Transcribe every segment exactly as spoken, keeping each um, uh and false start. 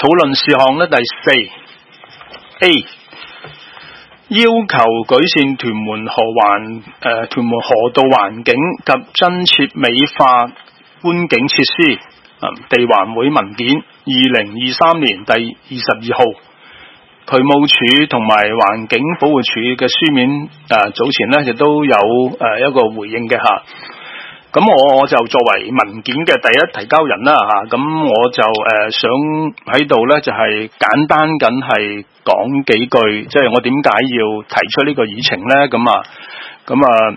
討論事項咧，第四 A 要求改善屯門河環誒、呃、屯門河道環境及增設美化觀景設施。地環會文件二零二三年第二十二號，渠務署同埋環境保護署嘅書面誒、呃、早前咧亦都有誒、呃、一個回應嘅吓。咁我我就作為文件嘅第一提交人啦吓，咁我就誒、呃、想喺度咧就係、是、簡單緊係講幾句，即、就、係、是、我點解要提出呢個議程咧？咁啊，咁啊。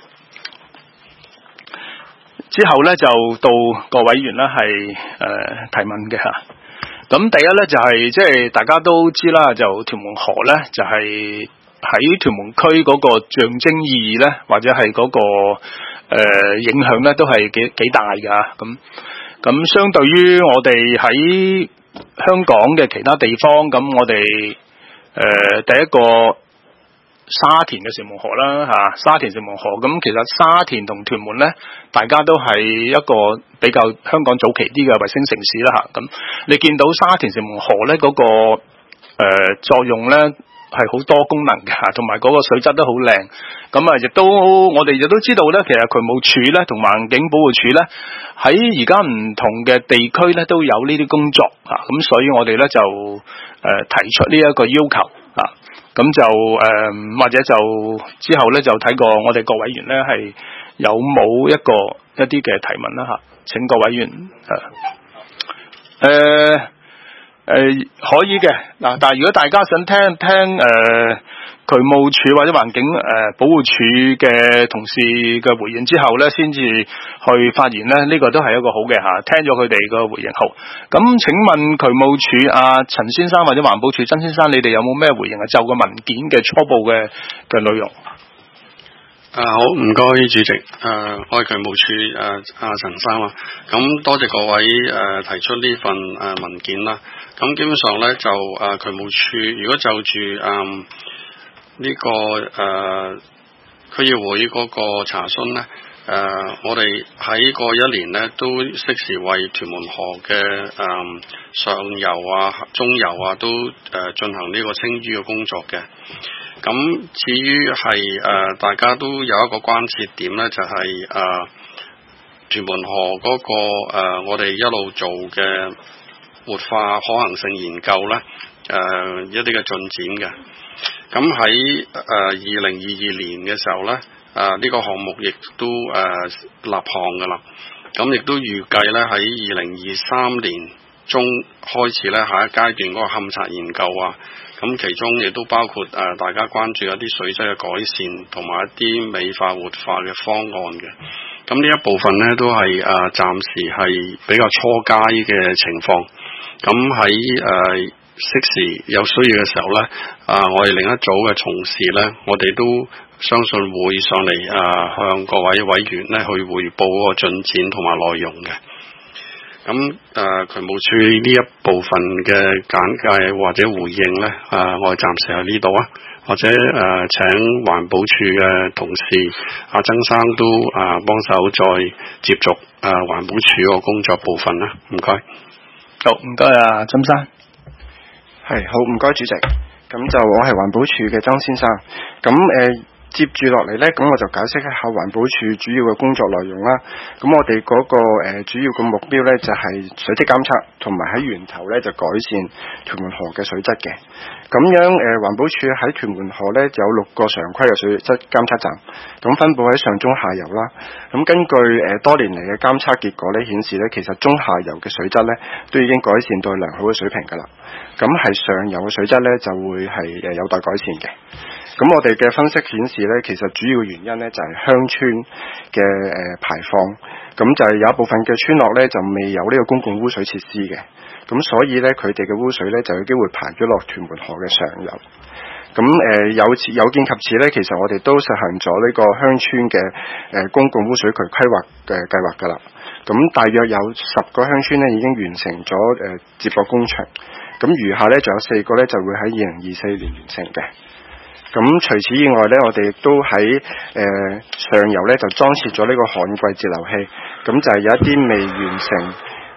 之後咧就到各委員咧係誒提問嘅吓。咁第一咧就係即係大家都知啦，就屯門河咧就係喺屯門區嗰個象徵意義咧，或者係嗰、嗰個誒、呃、影響咧都係幾幾大噶。咁咁相對於我哋喺香港嘅其他地方，咁我哋誒、呃、第一個。沙田嘅城門河啦吓，沙田城門河，咁其實沙田同屯門咧，大家都係一個比較香港早期啲嘅衛星城市啦吓。咁你見到沙田城門河咧嗰、那個誒、呃、作用咧係好多功能嘅吓，同埋嗰個水質都好靚。咁啊，亦都我哋亦都知道咧，其實渠務署咧同環境保護署咧喺而家唔同嘅地區咧都有呢啲工作啊。咁所以我哋咧就誒、呃、提出呢一個要求啊。咁就誒、呃，或者就之後咧就睇過我哋各委員咧係有冇一個一啲嘅提問啦吓，請各委員誒誒誒可以嘅嗱，但係如果大家想聽聽誒、呃、渠務署或者環境誒、呃、保護署嘅同事嘅回應之後咧，先至去發言咧，呢、這個都係一個好嘅吓，聽咗佢哋嘅回應好。咁請問渠務署阿陳先生或者環保署曾先生，你哋有冇咩回應啊？就個文件嘅初步嘅嘅內容。 啊好，唔該主席。誒、啊，我係渠務署誒阿陳生啊。咁多謝各位誒、啊、提出呢份誒、啊、文件啦。咁基本上咧就誒、啊、渠務署如果就住誒呢個誒區議會嗰個查詢咧。誒、呃，我哋喺過一年咧，都適時為屯門河嘅誒、呃、上游啊、中游啊，都誒、呃、進行呢個清淤嘅工作嘅。咁至於係誒大家都有一個關切點咧，就係、是、誒、呃、屯門河嗰、那個、呃、我哋一路做嘅活化可行性研究咧，誒、呃、一啲嘅進展嘅。咁喺誒二零二二年嘅時候咧。誒、啊、呢、這個項目亦都誒、呃、立項㗎啦，咁亦都預計咧喺二零二三年中開始咧下一階段嗰個勘察研究啊，咁其中亦都包括誒、呃、大家關注一啲水質嘅改善同埋一啲美化活化嘅方案嘅，咁呢一部分咧都係誒、呃、暫時係比較初階嘅情況，咁喺誒適時有需要嘅時候咧，啊、呃、我哋另一組嘅同事咧，我哋都相信會上嚟啊、呃，向各位委員咧去匯報嗰個進展同埋內容嘅。咁誒、呃，渠務署呢一部分嘅簡介或者回應咧，啊、呃，我哋暫時喺呢度啊，或者誒、呃、請環保署嘅同事阿、啊、曾生都啊幫手再接續誒、呃、環保署個工作部分啦。唔該。 好，唔該啊，曾生。 係好，唔該主席。咁就我係環保署嘅曾先生。咁誒。呃接住落嚟呢，咁我就解釋一下環保署主要嘅工作內容啦。咁我哋嗰、那個、呃、主要嘅目標呢，就係、是、水質監測，同埋喺源頭呢，就改善屯門河嘅水質嘅。咁樣誒、呃、環保署喺屯門河呢，就有六個常規嘅水質監測站，咁分佈喺上中下游啦。咁根據誒、呃、多年嚟嘅監測結果呢，顯示呢，其實中下游嘅水質呢，都已經改善到良好嘅水平㗎啦。咁係上游嘅水質呢，就會係誒有待改善嘅。咁我哋嘅分析顯示咧，其實主要原因咧就係鄉村嘅誒排放，咁就係有一部分嘅村落咧就未有呢個公共污水設施嘅，咁所以咧佢哋嘅污水咧就有機會排咗落屯門河嘅上游。咁誒有有見及此咧，其實我哋都實行咗呢個鄉村嘅誒公共污水渠規劃嘅計劃㗎啦。咁大約有十個鄉村咧已經完成咗誒接駁工程，咁餘下咧仲有四個咧就會喺二零二四年完成嘅。咁除此以外咧，我哋亦都喺誒、呃、上游咧就裝設咗呢個旱季截流器，咁就係有一啲未完成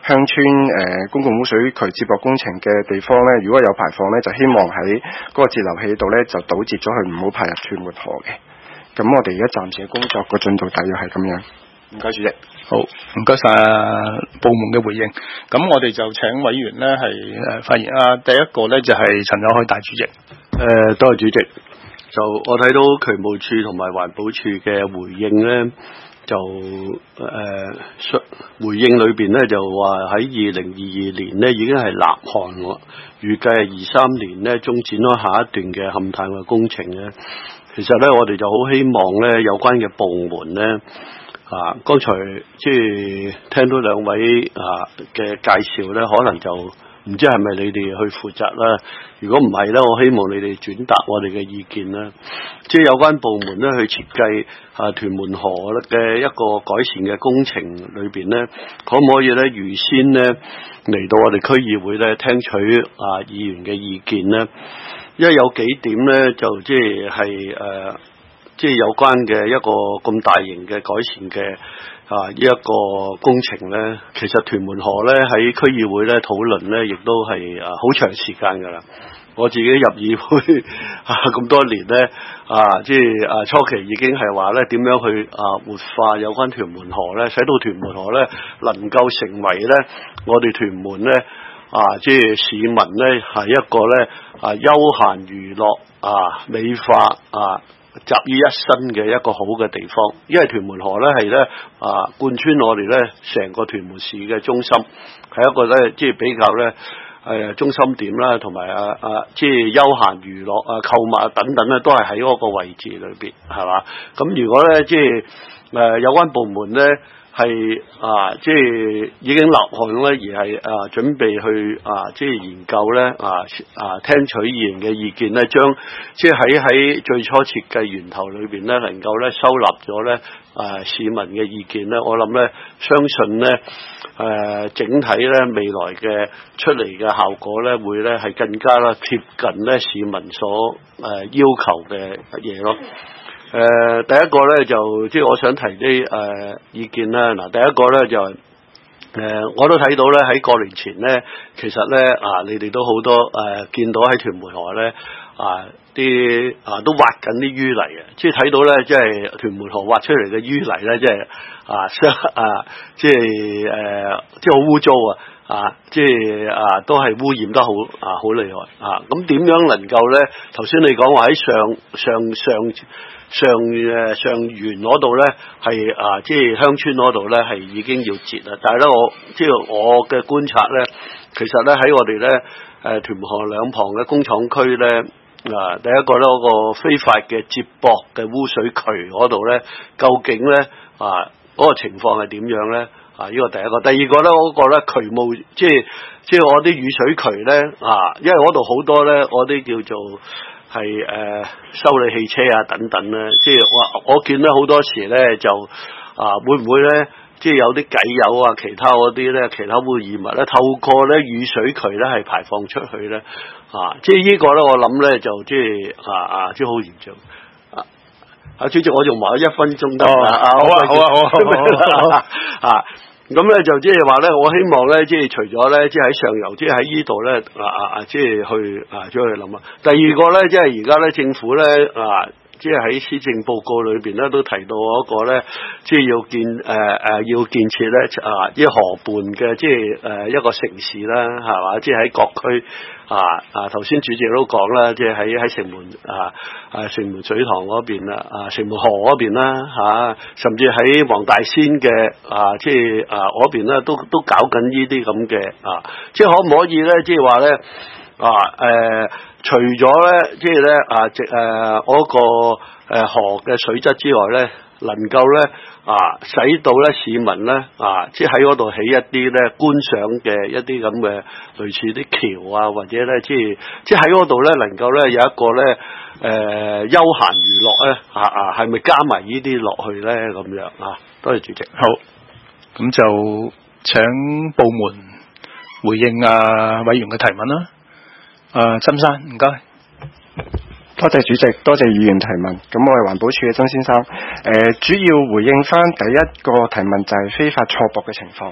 鄉村誒、呃、公共污水渠接駁工程嘅地方咧，如果有排放咧，就希望喺嗰個截流器度咧就堵截咗佢，唔好排入屯門河嘅。咁我哋而家暫時嘅工作個進度大約係咁樣。唔該主席。 好，唔該晒部門嘅回應。咁我哋就請委員咧係誒發言啊。第一個咧就係陳友凱大主席。 誒、呃，多謝主席。就我睇到渠務處同埋環保處嘅回應咧，就誒、呃、回應裏邊咧就話喺二零二二年咧已經係立項喎，預計係二三年咧終展開下一段嘅勘探嘅工程咧。其實咧，我哋就好希望咧有關嘅部門咧。啊！剛才即係聽到兩位啊嘅介紹咧，可能就唔知係咪你哋去負責啦。如果唔係咧，我希望你哋轉達我哋嘅意見啦。即係有關部門咧去設計啊屯門河嘅一個改善嘅工程裏邊咧，可唔可以咧預先咧嚟到我哋區議會咧聽取啊議員嘅意見咧？因為有幾點咧就即係係誒。即係有關嘅一個咁大型嘅改善嘅啊呢一個工程咧，其實屯門河咧喺區議會咧討論咧，亦都係啊好長時間㗎啦。我自己入議會啊咁多年咧啊，即係啊初期已經係話咧點樣去啊活化有關屯門河咧，使到屯門河咧能夠成為咧我哋屯門咧啊即係市民咧係一個咧啊休閒娛樂啊美化啊。集於一身嘅一個好嘅地方，因為屯門河咧係咧啊貫穿我哋咧成個屯門市嘅中心，係一個咧即係比較咧誒中心點啦，同埋啊啊即係休閒娛樂啊購物啊等等咧都係喺嗰個位置裏邊，係嘛？咁如果咧即係誒有關部門咧係啊即係已經立項咧，而係啊準備去啊即係研究咧啊啊聽取議員嘅意見咧，將即係喺喺最初設計源頭裏邊咧，能夠咧收納咗咧啊市民嘅意見咧，我諗咧相信咧誒、啊、整體咧未來嘅出嚟嘅效果咧，會咧係更加啦貼近咧市民所誒、啊、要求嘅嘢咯。誒、呃，第一個咧就即係我想提啲誒、呃、意見啦。嗱，第一個咧就誒、呃，我都睇到咧喺過年前咧，其實咧啊，你哋都好多誒、呃、見到喺屯門河咧啊啲啊都挖緊啲淤泥嘅，即係睇到咧即係屯門河挖出嚟嘅淤泥咧，即係啊相啊即係誒即係好污糟啊！啊，即係啊，都係污染得好啊，好厲害啊！咁點樣能夠咧？頭先你講話喺上上上上誒上源嗰度咧，係啊，即係鄉村嗰度咧，係已經要截啦。但係咧，我即係我嘅觀察咧，其實咧喺我哋咧誒屯門河兩旁嘅工廠區咧，啊，第一個咧嗰個非法嘅接駁嘅污水渠嗰度咧，究竟咧啊嗰個情況係點樣咧？啊！呢個第一個，第二個咧，嗰個咧渠務，即係即係我啲雨水渠咧啊，因為嗰度好多咧，我啲叫做係誒、呃、修理汽車啊等等咧，即係我我見咧好多時咧就啊會唔會咧，即係有啲偈油啊，其他嗰啲咧，其他污染物咧，透過咧雨水渠咧係排放出去咧啊，即係呢個咧我諗咧就即係啊啊，即係好嚴重。啊，主席，我仲埋咗一分鐘得啊！好啊，好啊，好啊，啊，咁咧就即係話咧，我希望咧，即係除咗咧，即係喺上游，即係喺呢度咧，啊啊啊，即係去啊，再去諗啊。第二個咧，即係而家咧，政府咧啊。即係喺施政報告裏邊咧，都提到嗰個咧，即係要建誒誒、呃、要建設咧啊，啲河畔嘅即係誒一個城市啦，係嘛？即係喺各區啊啊，頭先主席都講啦，即係喺喺城門啊啊城門水塘嗰邊啦，啊城門河嗰邊啦嚇，甚至喺黃大仙嘅啊，即係啊嗰邊咧，都都搞緊呢啲咁嘅啊，即係可唔可以咧？即係話咧啊誒。呃除咗咧，即係咧啊，直誒嗰個誒河嘅水質之外咧，能夠咧啊，使到咧市民咧啊，即係喺嗰度起一啲咧觀賞嘅一啲咁嘅類似啲橋啊，或者咧即係即係喺嗰度咧能夠咧有一個咧誒休閒娛樂咧啊啊，係咪加埋呢啲落去咧咁樣啊？多謝主席。 好，咁就請部門回應啊委員嘅提問啦。誒、呃，曾生，唔該， 多謝主席，多謝議員提問。咁我係環保署嘅曾先生，誒、呃，主要回應翻第一個提問就係非法錯駁嘅情況。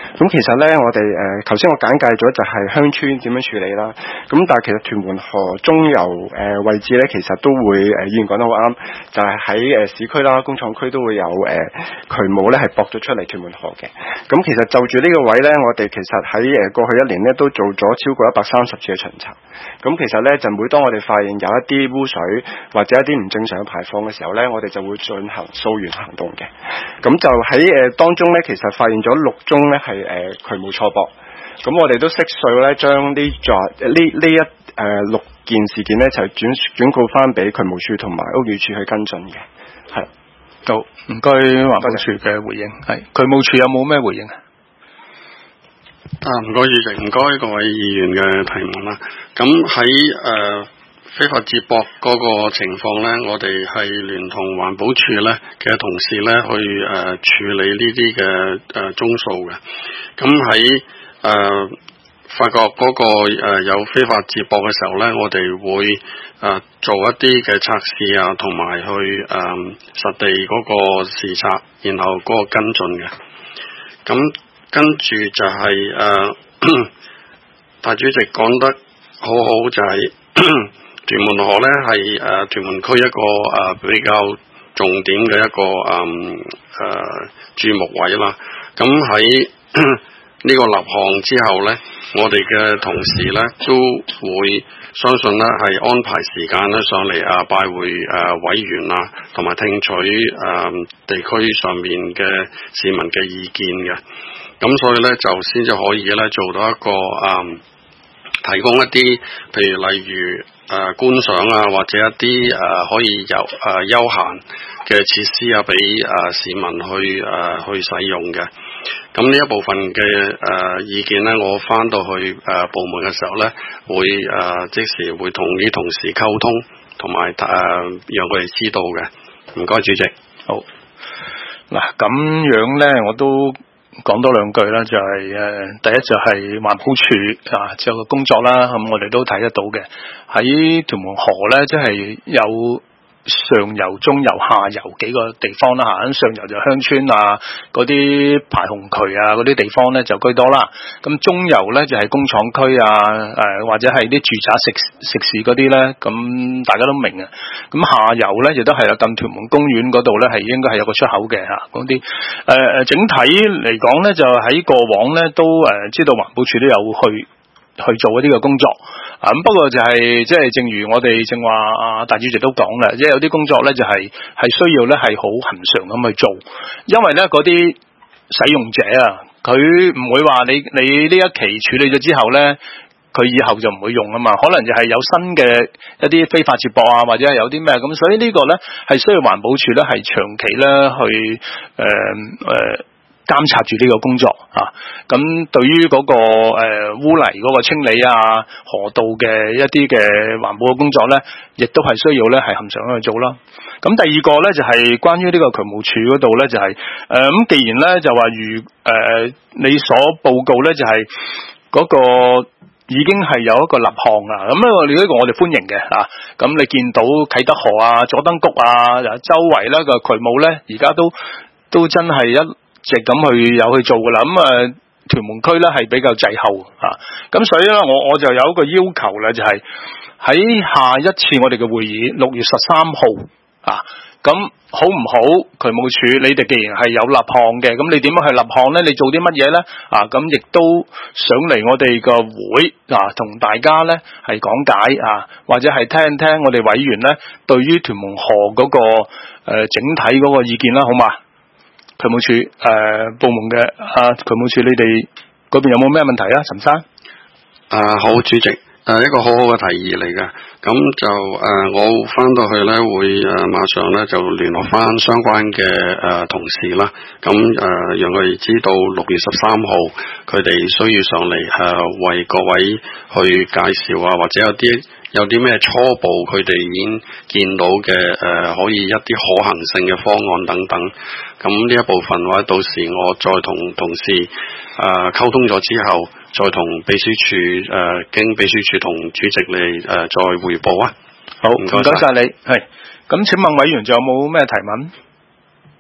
咁其實咧，我哋誒頭先我簡介咗就係鄉村點樣處理啦。咁但係其實屯門河中游誒、呃、位置咧，其實都會誒議員講得好啱，就係喺誒市區啦、工廠區都會有誒、呃、渠務咧係駁咗出嚟屯門河嘅。咁其實就住呢個位咧，我哋其實喺誒過去一年咧都做咗超過一百三十次嘅巡查。咁其實咧就每當我哋發現有一啲污水或者一啲唔正常嘅排放嘅時候咧，我哋就會進行溯源行動嘅。咁就喺誒、呃、當中咧，其實發現咗六宗咧係誒渠務錯駁。咁我哋都悉數咧將呢座呢呢一誒、呃、六件事件咧就轉轉告翻俾渠務署同埋屋宇署去跟進嘅。係， 好，唔該環保署嘅回應。係，渠務署有冇咩回應啊？ 啊，唔該主席，唔該各位議員嘅提問啦。咁喺誒非法接駁嗰個情況咧，我哋係聯同環保署咧嘅同事咧去誒、呃、處理呢啲嘅誒宗數嘅。咁喺誒發覺嗰、那個誒、呃、有非法接駁嘅時候咧，我哋會誒、呃、做一啲嘅測試啊，同埋去誒、呃、實地嗰個視察，然後嗰個跟進嘅。咁跟住就係、是、誒、呃、大主席講得好好，就係、是、屯門河咧係誒屯門區一個誒、呃、比較重點嘅一個誒誒注目位啦。咁喺呢個立項之後咧，我哋嘅同事咧都會相信咧係安排時間咧上嚟啊拜會誒、呃、委員啊，同埋聽取誒、呃、地區上面嘅市民嘅意見嘅。咁所以咧就先至可以咧做到一個誒、呃、提供一啲譬如例如誒、呃、觀賞啊，或者一啲誒、呃、可以遊誒、呃、休閒嘅設施啊，俾誒、呃、市民去誒、呃、去使用嘅。咁呢一部分嘅誒、呃、意見咧，我翻到去誒、呃、部門嘅時候咧，會誒、呃、即時會同啲同事溝通，同埋誒讓佢哋知道嘅。唔該，主席。 好。嗱咁樣咧，我都講多兩句啦，就係、是、誒、呃、第一就係環保署啊，就個工作啦，咁我哋都睇得到嘅。喺屯門河咧，即係有上游、中游、下游幾個地方啦嚇，上游就鄉村啊，嗰啲排洪渠啊，嗰啲地方咧就居多啦。咁中游咧就係、是、工廠區啊，誒、呃、或者係啲住宅食食肆嗰啲咧，咁大家都明啊。咁下游咧亦都係啦，近屯門公園嗰度咧係應該係有個出口嘅嚇，嗰啲誒誒整體嚟講咧就喺過往咧都誒、呃、知道環保署都有去去做一啲嘅工作啊，咁不過就係即係正如我哋正話啊大主席都講啦，即係有啲工作咧就係係需要咧係好恆常咁去做，因為咧嗰啲使用者啊，佢唔會話你你呢一期處理咗之後咧，佢以後就唔會用啊嘛，可能就係有新嘅一啲非法接駁啊，或者係有啲咩咁，所以呢個咧係需要環保署咧係長期咧去誒誒。呃呃監察住呢個工作啊，咁對於嗰、那個誒、呃、污泥嗰個清理啊，河道嘅一啲嘅環保嘅工作咧，亦都係需要咧係恆常去做啦。咁第二個咧就係、是、關於呢個渠務署嗰度咧就係誒咁，既然咧就話如誒、呃、你所報告咧就係、是、嗰個已經係有一個立項啊，咁呢個呢個我哋歡迎嘅啊。咁你見到啟德河啊、佐敦谷啊、周圍咧個渠務咧，而家都都真係一直咁去有去做噶啦，咁啊屯門區咧係比較滯後啊，咁所以咧我我就有一個要求咧，就係、是、喺下一次我哋嘅會議六月十三號啊，咁好唔好？渠務署你哋既然係有立項嘅，咁你點樣去立項咧？你做啲乜嘢咧？啊，咁亦都上嚟我哋個會啊，同大家咧係講解啊，或者係聽聽我哋委員咧對於屯門河嗰、那個誒、呃、整體嗰個意見啦，好嘛？渠務署誒、呃、部門嘅啊，渠務署你哋嗰邊有冇咩問題啊？陳生， 啊好，主席，誒、呃、一個好好嘅提議嚟嘅，咁就誒、呃、我翻到去咧會誒、呃、馬上咧就聯絡翻相關嘅誒、呃、同事啦，咁誒、呃、讓佢哋知道六月十三號佢哋需要上嚟誒、呃、為各位去介紹啊，或者有啲。有啲咩初步佢哋已經見到嘅誒、呃，可以一啲可行性嘅方案等等。咁呢一部分嘅話，到時我再同同事誒、呃、溝通咗之後，再同秘書處誒、呃、經秘書處同主席嚟誒、呃、再匯報啊。好，唔該晒你。係咁，請問委員仲有冇咩提問？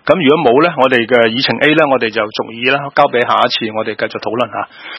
咁如果冇咧，我哋嘅議程 A 咧，我哋就逐議啦，交俾下一次我哋繼續討論下。